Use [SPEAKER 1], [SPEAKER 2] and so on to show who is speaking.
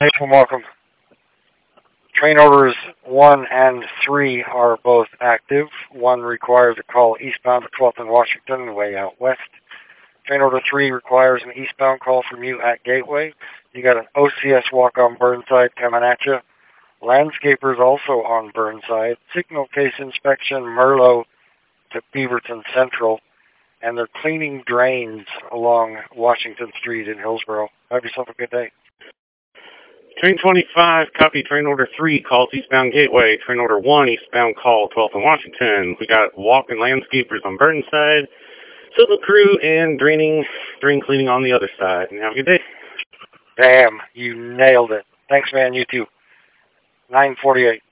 [SPEAKER 1] Hey, welcome. Train orders 1 and 3 are both active. 1 requires a call eastbound to 12th and Washington and way out west. Train order 3 requires an eastbound call from you at Gateway. You got an OCS walk on Burnside coming at you. Landscapers also on Burnside. Signal case inspection Merlot to Beaverton Central. And they're cleaning drains along Washington Street in Hillsborough. Have yourself a good day.
[SPEAKER 2] Train 25, copy train order 3, calls eastbound Gateway. Train order 1, eastbound call 12th and Washington. We got walking landscapers on Burnside, civil crew, and drain cleaning on the other side. And have a good day.
[SPEAKER 1] Damn, you nailed it. Thanks, man. You too. 9:48.